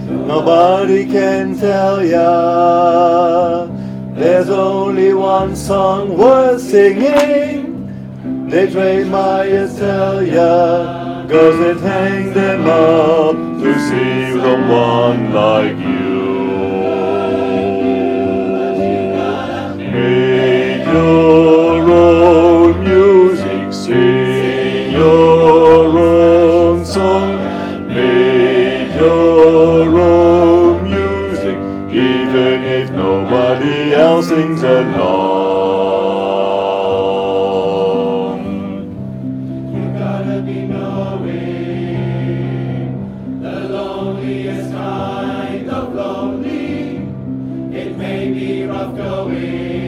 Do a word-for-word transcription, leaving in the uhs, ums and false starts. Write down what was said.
Nobody can tell ya. There's only one song worth singing. They trade my tell ya, 'cause it hang them up to see someone like you. Make your own music, sing your own song. Make your own music, even if nobody else sings along. You gotta be knowing the loneliest kind of lonely. It may be rough going.